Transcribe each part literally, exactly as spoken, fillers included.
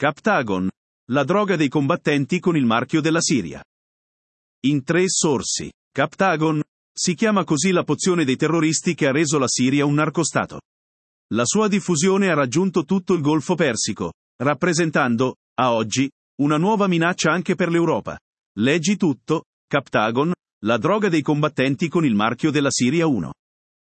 Captagon, la droga dei combattenti con il marchio della Siria. In tre sorsi. Captagon, si chiama così la pozione dei terroristi che ha reso la Siria un narcostato. La sua diffusione ha raggiunto tutto il Golfo Persico, rappresentando, a oggi, una nuova minaccia anche per l'Europa. Leggi tutto, Captagon, la droga dei combattenti con il marchio della Siria uno.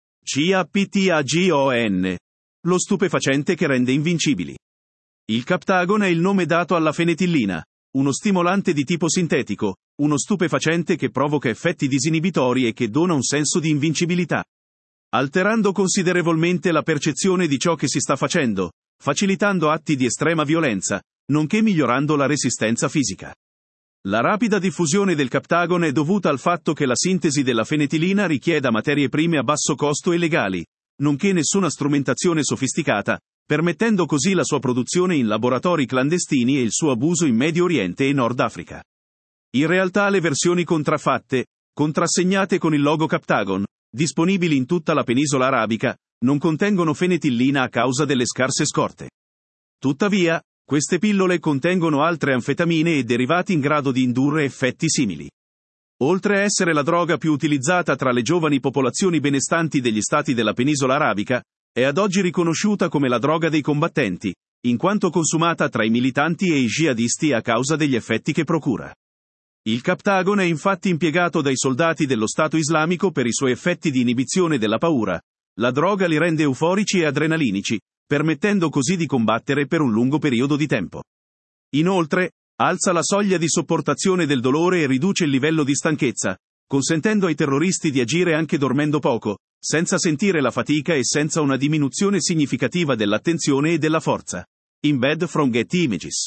Captagon, lo stupefacente che rende invincibili. Il Captagon è il nome dato alla fenetillina, uno stimolante di tipo sintetico, uno stupefacente che provoca effetti disinibitori e che dona un senso di invincibilità, alterando considerevolmente la percezione di ciò che si sta facendo, facilitando atti di estrema violenza, nonché migliorando la resistenza fisica. La rapida diffusione del Captagon è dovuta al fatto che la sintesi della fenetilina richieda materie prime a basso costo e legali, nonché nessuna strumentazione sofisticata, permettendo così la sua produzione in laboratori clandestini e il suo abuso in Medio Oriente e Nord Africa. In realtà le versioni contraffatte, contrassegnate con il logo Captagon, disponibili in tutta la penisola arabica, non contengono fenetillina a causa delle scarse scorte. Tuttavia, queste pillole contengono altre anfetamine e derivati in grado di indurre effetti simili. Oltre a essere la droga più utilizzata tra le giovani popolazioni benestanti degli stati della penisola arabica, è ad oggi riconosciuta come la droga dei combattenti, in quanto consumata tra i militanti e i jihadisti a causa degli effetti che procura. Il Captagon è infatti impiegato dai soldati dello Stato islamico per i suoi effetti di inibizione della paura. La droga li rende euforici e adrenalinici, permettendo così di combattere per un lungo periodo di tempo. Inoltre, alza la soglia di sopportazione del dolore e riduce il livello di stanchezza, consentendo ai terroristi di agire anche dormendo poco, senza sentire la fatica e senza una diminuzione significativa dell'attenzione e della forza. Embed from Getty Images.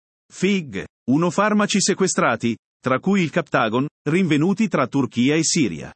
Fig. uno Farmaci sequestrati, tra cui il Captagon, rinvenuti tra Turchia e Siria.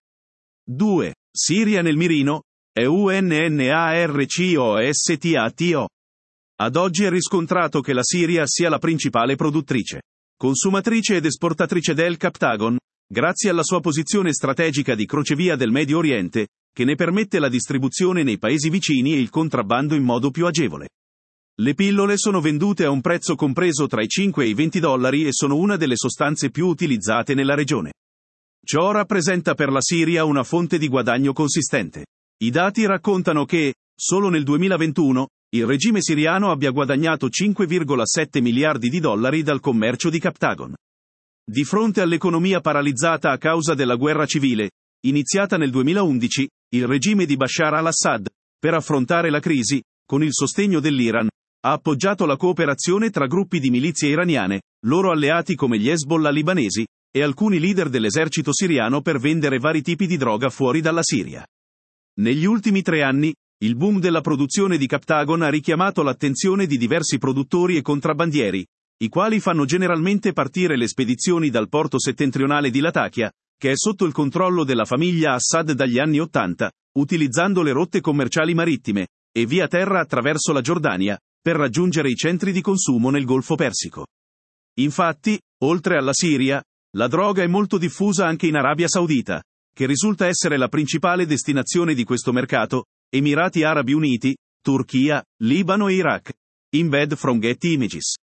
due. Siria nel mirino, E U N N A R C O S T A T O. Ad oggi è riscontrato che la Siria sia la principale produttrice, consumatrice ed esportatrice del Captagon, grazie alla sua posizione strategica di crocevia del Medio Oriente, che ne permette la distribuzione nei paesi vicini e il contrabbando in modo più agevole. Le pillole sono vendute a un prezzo compreso tra i cinque e i venti dollari e sono una delle sostanze più utilizzate nella regione. Ciò rappresenta per la Siria una fonte di guadagno consistente. I dati raccontano che, solo nel duemilaventuno, il regime siriano abbia guadagnato cinque virgola sette miliardi di dollari dal commercio di Captagon. Di fronte all'economia paralizzata a causa della guerra civile, iniziata nel duemilaundici, il regime di Bashar al-Assad, per affrontare la crisi, con il sostegno dell'Iran, ha appoggiato la cooperazione tra gruppi di milizie iraniane, loro alleati come gli Hezbollah libanesi, e alcuni leader dell'esercito siriano per vendere vari tipi di droga fuori dalla Siria. Negli ultimi tre anni, il boom della produzione di Captagon ha richiamato l'attenzione di diversi produttori e contrabbandieri, i quali fanno generalmente partire le spedizioni dal porto settentrionale di Latakia, che è sotto il controllo della famiglia Assad dagli anni ottanta, utilizzando le rotte commerciali marittime, e via terra attraverso la Giordania, per raggiungere i centri di consumo nel Golfo Persico. Infatti, oltre alla Siria, la droga è molto diffusa anche in Arabia Saudita, che risulta essere la principale destinazione di questo mercato, Emirati Arabi Uniti, Turchia, Libano e Iraq. Embed from Getty Images.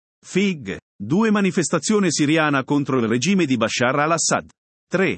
Fig. due Manifestazione siriana contro il regime di Bashar al-Assad. tre.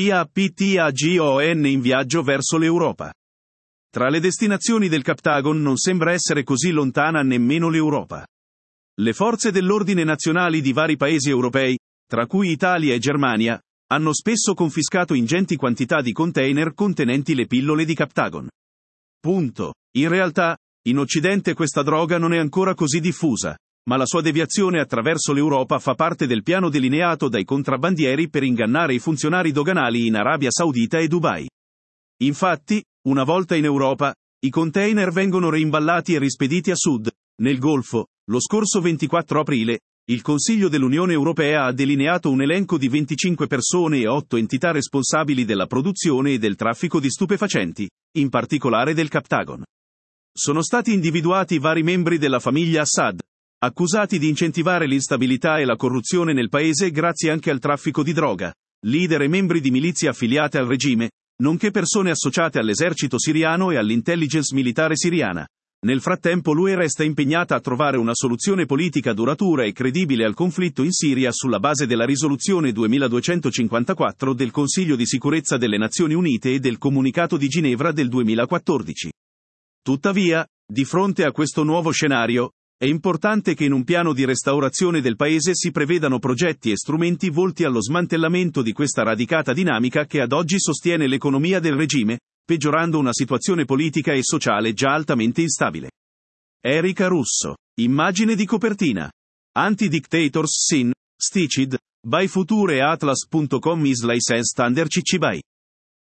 Captagon in viaggio verso l'Europa. Tra le destinazioni del Captagon non sembra essere così lontana nemmeno l'Europa. Le forze dell'ordine nazionali di vari paesi europei, tra cui Italia e Germania, hanno spesso confiscato ingenti quantità di container contenenti le pillole di Captagon. Punto. In realtà, in Occidente questa droga non è ancora così diffusa, ma la sua deviazione attraverso l'Europa fa parte del piano delineato dai contrabbandieri per ingannare i funzionari doganali in Arabia Saudita e Dubai. Infatti, una volta in Europa, i container vengono reimballati e rispediti a sud, nel Golfo. Lo scorso ventiquattro aprile, il Consiglio dell'Unione Europea ha delineato un elenco di venticinque persone e otto entità responsabili della produzione e del traffico di stupefacenti, in particolare del Captagon. Sono stati individuati vari membri della famiglia Assad, accusati di incentivare l'instabilità e la corruzione nel paese grazie anche al traffico di droga, leader e membri di milizie affiliate al regime, nonché persone associate all'esercito siriano e all'intelligence militare siriana, Nel frattempo l'U E resta impegnata a trovare una soluzione politica duratura e credibile al conflitto in Siria sulla base della risoluzione duemiladuecentocinquantaquattro del Consiglio di sicurezza delle Nazioni Unite e del Comunicato di Ginevra del duemilaquattordici. Tuttavia, di fronte a questo nuovo scenario, è importante che in un piano di restaurazione del paese si prevedano progetti e strumenti volti allo smantellamento di questa radicata dinamica che ad oggi sostiene l'economia del regime, peggiorando una situazione politica e sociale già altamente instabile. Erika Russo. Immagine di copertina. Anti-Dictators Sin, Stitched, by Future e Atlas punto com is licensed under C C B Y.